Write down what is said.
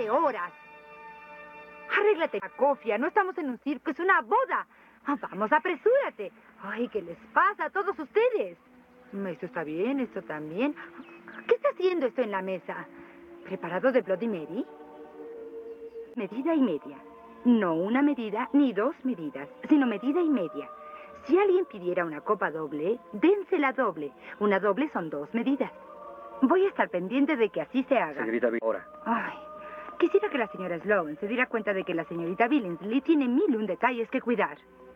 de horas. Arréglate, Cofia. No estamos en un circo, es una boda. Vamos, apresúrate. Ay, ¿qué les pasa a todos ustedes? Esto está bien, esto también. ¿Qué está haciendo esto en la mesa? ¿Preparado de Bloody Mary? Medida y media. No una medida ni dos medidas, sino medida y media. Si alguien pidiera una copa doble, dénsela doble. Una doble son 2 medidas. Voy a estar pendiente de que así se haga. Señorita Billings, ahora. Ay, quisiera que la señora Sloan se diera cuenta de que la señorita Billingsley tiene 1001 detalles que cuidar.